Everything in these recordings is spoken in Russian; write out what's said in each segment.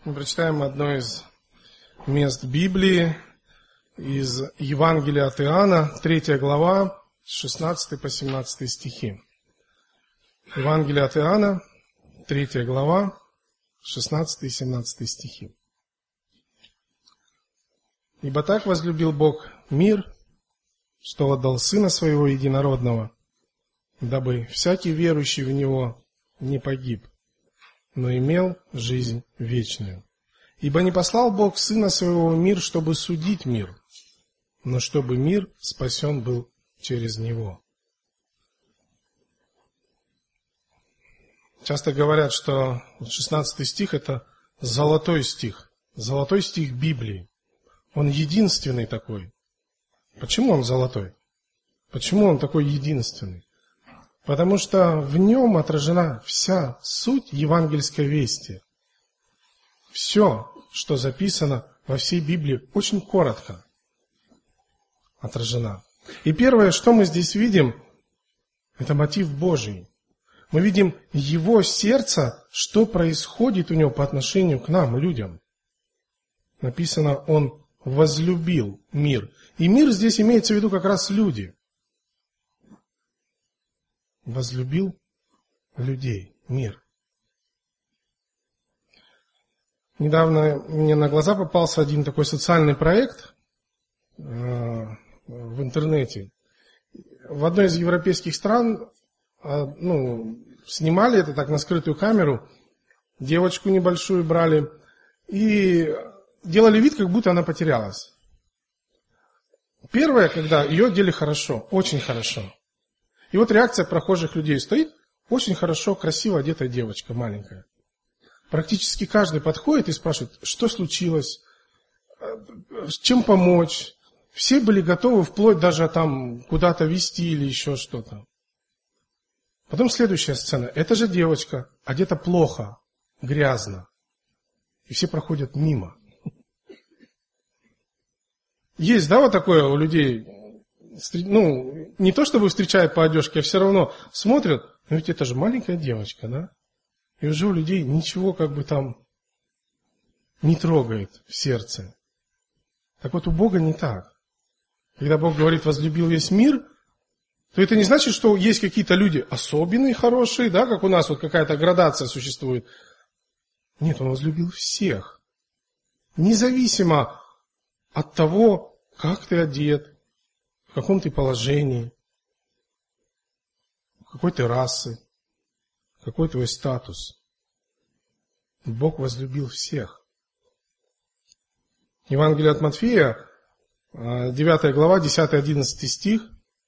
Мы прочитаем одно из мест Библии, из Евангелия от Иоанна, 3 глава, с 16 по 17 стихи. Евангелие от Иоанна, 3 глава, 16 и 17 стихи. «Ибо так возлюбил Бог мир, что отдал Сына Своего Единородного, дабы всякий верующий в Него не погиб, но имел жизнь вечную. Ибо не послал Бог Сына Своего в мир, чтобы судить мир, но чтобы мир спасен был через Него». Часто говорят, что 16 стих – это золотой стих Библии. Он единственный такой. Почему он золотой? Почему он такой единственный? Потому что в нем отражена вся суть евангельской вести. Все, что записано во всей Библии, очень коротко отражено. И первое, что мы здесь видим, это мотив Божий. Мы видим Его сердце, что происходит у Него по отношению к нам, людям. Написано, Он возлюбил мир. И мир здесь имеется в виду как раз люди. Возлюбил людей, мир. Недавно мне на глаза попался один такой социальный проект в интернете. В одной из европейских стран снимали это так на скрытую камеру, девочку небольшую брали и делали вид, как будто она потерялась. Первое, когда ее одели хорошо, очень хорошо. И вот реакция прохожих людей стоит, очень хорошо, красиво одетая девочка маленькая. Практически каждый подходит и спрашивает, что случилось, чем помочь. Все были готовы вплоть даже там куда-то везти или еще что-то. Потом следующая сцена. Эта же девочка одета плохо, грязно. И все проходят мимо. Есть, да, вот такое у людей, не то чтобы встречают по одежке, а все равно смотрят, но ведь это же маленькая девочка, да? И уже у людей ничего как бы там не трогает в сердце. Так вот у Бога не так. Когда Бог говорит, возлюбил весь мир, то это не значит, что есть какие-то люди особенные, хорошие, да, как у нас вот какая-то градация существует. Нет, Он возлюбил всех. Независимо от того, как ты одет, в каком ты положении, какой ты расы, какой твой статус. Бог возлюбил всех. Евангелие от Матфея, 9 глава, 10-11 стих.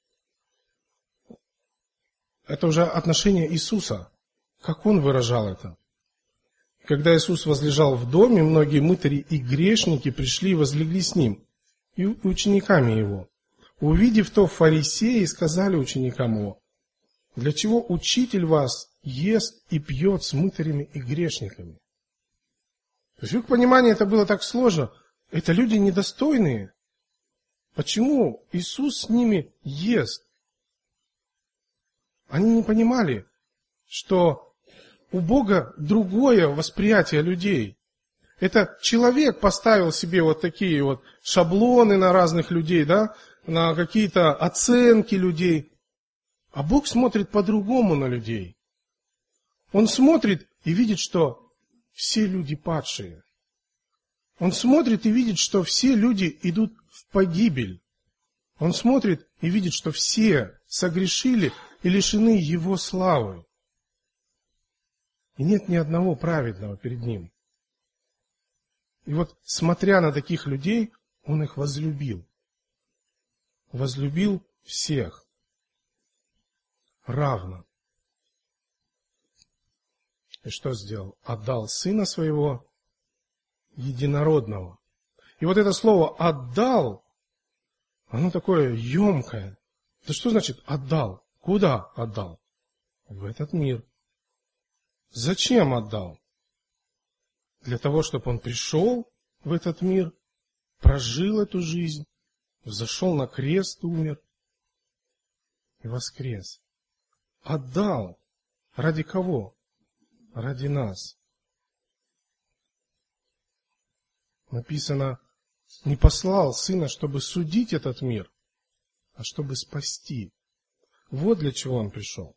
Это уже отношение Иисуса. Как Он выражал это? Когда Иисус возлежал в доме, многие мытари и грешники пришли и возлегли с Ним, и учениками Его. Увидев то, фарисеи сказали ученикам Его: «Для чего учитель вас ест и пьет с мытарями и грешниками?» То есть, в их понимании это было так сложно. Это люди недостойные. Почему Иисус с ними ест? Они не понимали, что у Бога другое восприятие людей. Это человек поставил себе вот такие вот шаблоны на разных людей, да, на какие-то оценки людей. А Бог смотрит по-другому на людей. Он смотрит и видит, что все люди падшие. Он смотрит и видит, что все люди идут в погибель. Он смотрит и видит, что все согрешили и лишены Его славы. И нет ни одного праведного перед Ним. И вот, смотря на таких людей, Он их возлюбил. Возлюбил всех. Равно. И что сделал? Отдал Сына Своего Единородного. И вот это слово «отдал», оно такое емкое. Это что значит «отдал»? Куда отдал? В этот мир. Зачем отдал? Для того, чтобы Он пришел в этот мир, прожил эту жизнь, взошел на крест, умер и воскрес. Отдал. Ради кого? Ради нас. Написано, не послал Сына, чтобы судить этот мир, а чтобы спасти. Вот для чего Он пришел.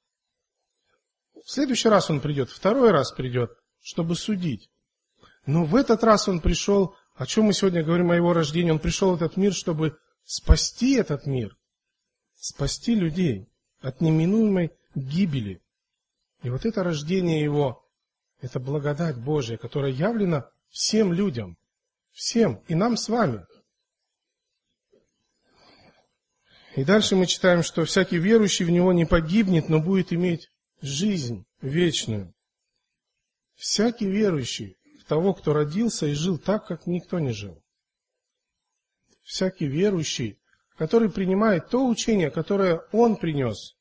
В следующий раз Он придет, второй раз придет, чтобы судить. Но в этот раз Он пришел, о чем мы сегодня говорим о Его рождении, Он пришел в этот мир, чтобы спасти этот мир, спасти людей от неминуемой гибели. И вот это рождение Его, это благодать Божия, которая явлена всем людям, всем, и нам с вами. И дальше мы читаем, что всякий верующий в Него не погибнет, но будет иметь жизнь вечную. Всякий верующий в того, кто родился и жил так, как никто не жил. Всякий верующий, который принимает то учение, которое Он принес.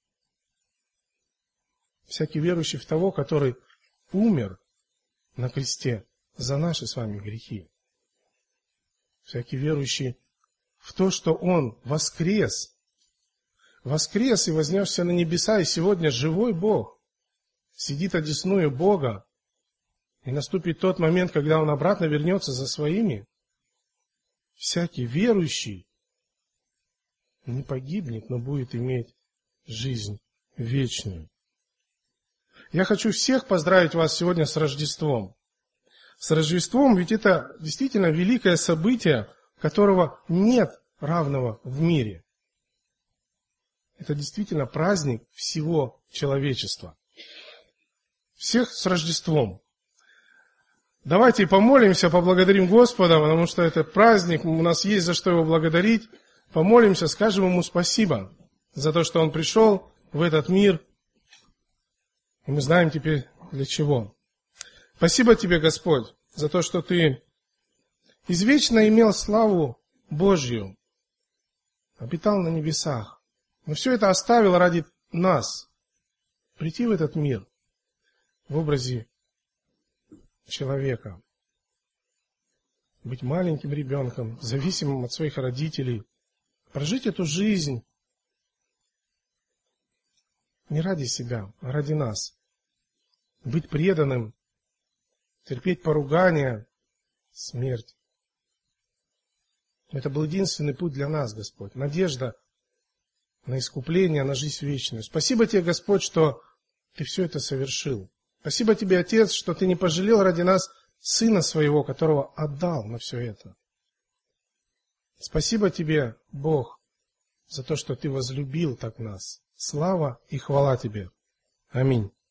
Всякий верующий в того, который умер на кресте за наши с вами грехи. Всякий верующий в то, что Он воскрес. Воскрес и вознесся на небеса, и сегодня живой Бог сидит одесную Бога. И наступит тот момент, когда Он обратно вернется за своими. Всякий верующий не погибнет, но будет иметь жизнь вечную. Я хочу всех поздравить вас сегодня с Рождеством. С Рождеством, ведь это действительно великое событие, которого нет равного в мире. Это действительно праздник всего человечества. Всех с Рождеством. Давайте помолимся, поблагодарим Господа, потому что это праздник, у нас есть за что Его благодарить. Помолимся, скажем Ему спасибо за то, что Он пришел в этот мир. И мы знаем теперь для чего. Спасибо Тебе, Господь, за то, что Ты извечно имел славу Божью, обитал на небесах. Но все это оставил ради нас. Прийти в этот мир в образе человека. Быть маленьким ребенком, зависимым от своих родителей. Прожить эту жизнь не ради себя, а ради нас. Быть преданным, терпеть поругания, смерть. Это был единственный путь для нас, Господь. Надежда на искупление, на жизнь вечную. Спасибо Тебе, Господь, что Ты все это совершил. Спасибо Тебе, Отец, что Ты не пожалел ради нас Сына Своего, которого отдал на все это. Спасибо Тебе, Бог, за то, что Ты возлюбил так нас. Слава и хвала Тебе. Аминь.